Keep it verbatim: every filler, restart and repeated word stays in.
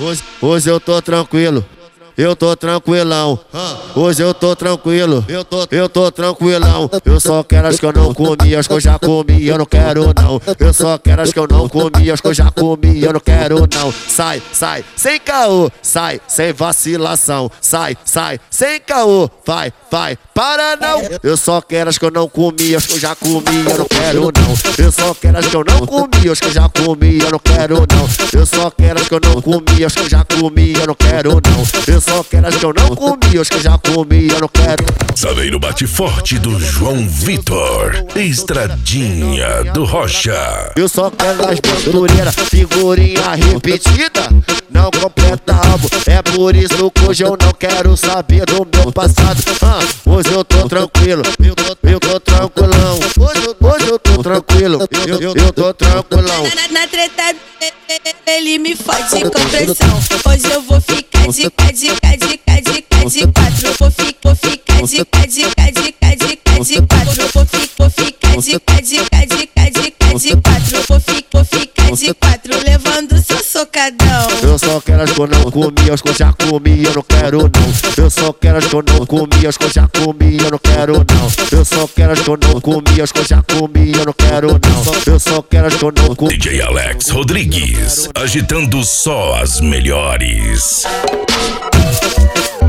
Hoje, hoje eu tô tranquilo, eu tô tranquilão. Hoje eu tô tranquilo, eu tô, eu tô tranquilão. Eu só quero as que eu não comi, as que eu já comi, eu não quero não. Eu só quero as que eu não comi, as que eu já comi, eu não quero não. Sai, sai, sem caô, sai, sem vacilação. Sai, sai, sem caô, vai, vai, para não. Eu só quero as que eu não comi, as que eu já comi, eu não quero não. Eu só quero as que eu não comi, as que eu já comi, eu não quero não. Eu só quero as que eu não comi, as que eu já comi, eu não quero não. Eu só quero as que eu não comi, as que eu já comi, eu não quero. Saveiro bate forte do João Vitor, Estradinha do Rocha. Eu só quero as mistureiras, figurinha repetida, não completa álbum. É por isso que hoje eu não quero saber do meu passado. ah, Hoje eu tô tranquilo, eu tô, eu tô tranquilão. Hoje, eu- hoje eu tô tranquilo, eu, eu, eu tô tranquilão. Na, na treta ele me fode com pressão. Hoje eu vou ficar de cá, de cá, de cá, de cá, de quatro. Vou, fi, vou ficar de cá, de cá, de cá, de cá, de quatro. Vou, fi, vou ficar de cá, de cá, de cá, de cá, de quatro. Vou, fi, vou ficar de quatro, levando seu socadão. Eu só quero as que eu não comi, as que eu já comi, eu não quero não. Eu só quero as que eu não comi, as que eu já comi, eu não quero não. Eu só quero as que eu não comi, as que eu já comi, eu não quero não. Eu só quero as que eu não comi. D J Alex Rodrigues, agitando só as melhores.